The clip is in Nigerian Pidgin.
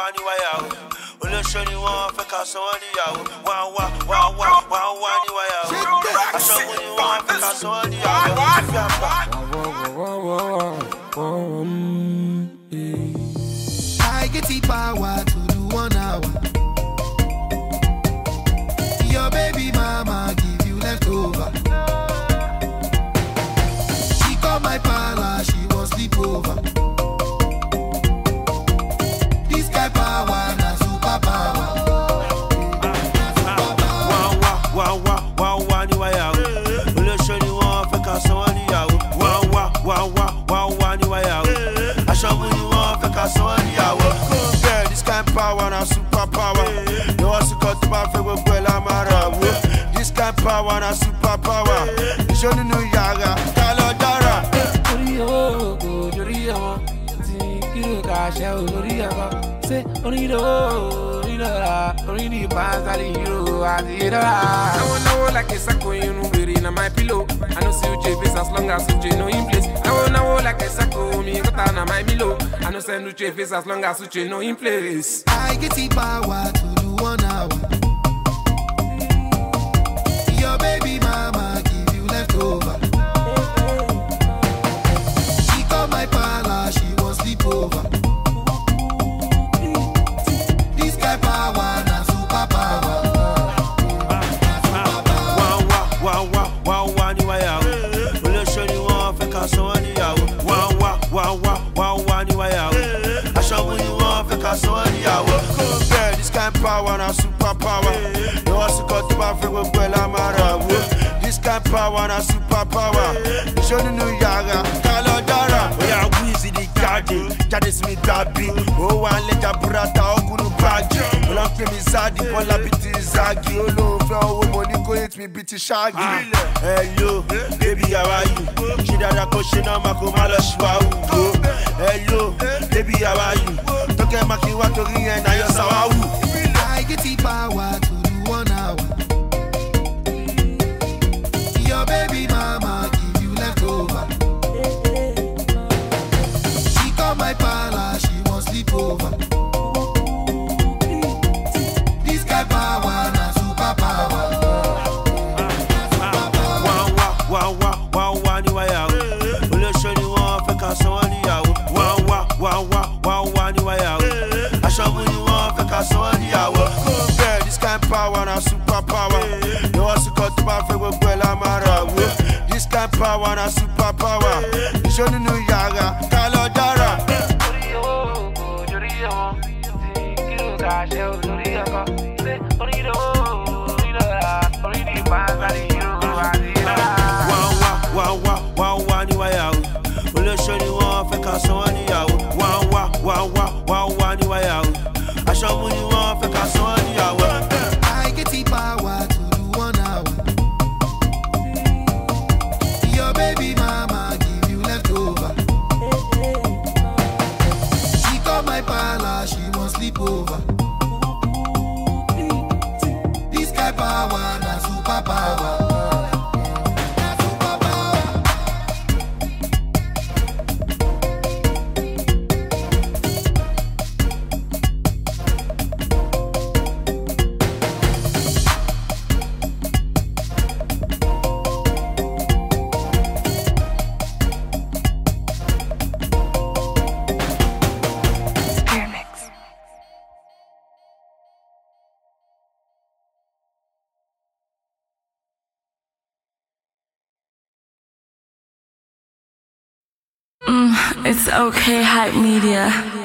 níwáyàwó. Olóṣó ni wọ́n fẹ́ ká sọ wọ́n níyàwó. Wá níwáyàwó. Aṣọ́gun ni wọ́n fẹ́ ká sọ wọ́n níyàwó. I get the power to do 1 hour. Your baby mama give you leftover. She called my parlor, she was sleepover. This guy power, na super power. Wá níwáyàwó. Olóṣó ni wọ́n fẹ́ ká sọ wọ́n níyàwó. Wá níwáyàwó. Aṣọ́gun ni wọ́n fẹ́ ká sọ wọ́n níyàwó. Yeah, this kind power na super power. You want to cut my favorite girl, I'm out. This kind power na super power. Ìṣó nínú yàrá, ká lọ dára. Orí owó kò lórí ọmọ, tí kìlọ̀ ká ṣẹ́ olórí ọmọ. Ṣé orí ní pàṣẹ ìró àti ìdọ́ra. I wanna know like a sacco in Uberi na my pillow. I know see Uche face as long as Uche know in place. I wanna know like a sacco me got na my milo. I know send Uche face as long as Uche know in place. I get the power to do 1 hour. Your baby mama give you leftover. She called my parlor, she was sleepover. This guy power, na super power. Wá níwáyàwó. Olóṣó ni wọ́n fẹ́ ká sọ wọ́n níyàwó. Wá níwáyàwó. Aṣọ́gun ni wọ́n fẹ́ ká sọ wọ́n níyàwó. Yeah, this kind power na super power. You want to cut my favorite girl, I'm out. This kind power na super power. Ìṣó nínú yàrá, ká lọ dára. Oya Wheezy di jáde sí mi dàbí. Ó wà lẹ́jà búrátà ọkùnrin báàgì. Olóńpẹ̀ mi záàdì, bọ́lá bíi ti záàgì. Olóòfẹ́ owó mo ní kó hit mi bíi ti ṣáàgì. Hello, baby how are you? Ṣé dáadáa kó ṣe náà máa kó má lọ ṣùwàwù. Hello, baby how are you? Tókẹ́ máa kí wá torí ẹ̀ náà yọ sáwáwù. I get the power to do 1 hour. Your baby mama give you leftover. She called my parlor, she was sleepover. This guy power, na super power. Wá níwáyàwó. Olóṣó ni wọ́n fẹ́ ká sọ wọ́n níyàwó. Wá níwáyàwó. Aṣọ́gun ni wọ́n fẹ́ ká sọ wọ́n níyàwó. Yeah, this kind power na super power. You want to cut my favorite girl, I'm out. This kind power na super power. Ìṣó nínú yàrá, ká lọ dára. Orí owó kò lórí ọmọ, tí kìlọ̀ ká ṣẹ́ olórí ọkọ. Ṣé orí ní pàṣẹ ìró àti ìdọ́ra. Wá níwáyàwó. Olóṣó ni wọ́n fẹ́ ká sọ wọ́n níyàwó. Wá níwáyàwó. Aṣọ́gun ni wọ́n fẹ́ ká sọ wọ́n níyàwó. I get the power to do 1 hour. Your baby mama give you leftover. She called my parlor, she was sleepover. This guy power, na super power. It's okay, Hype Media.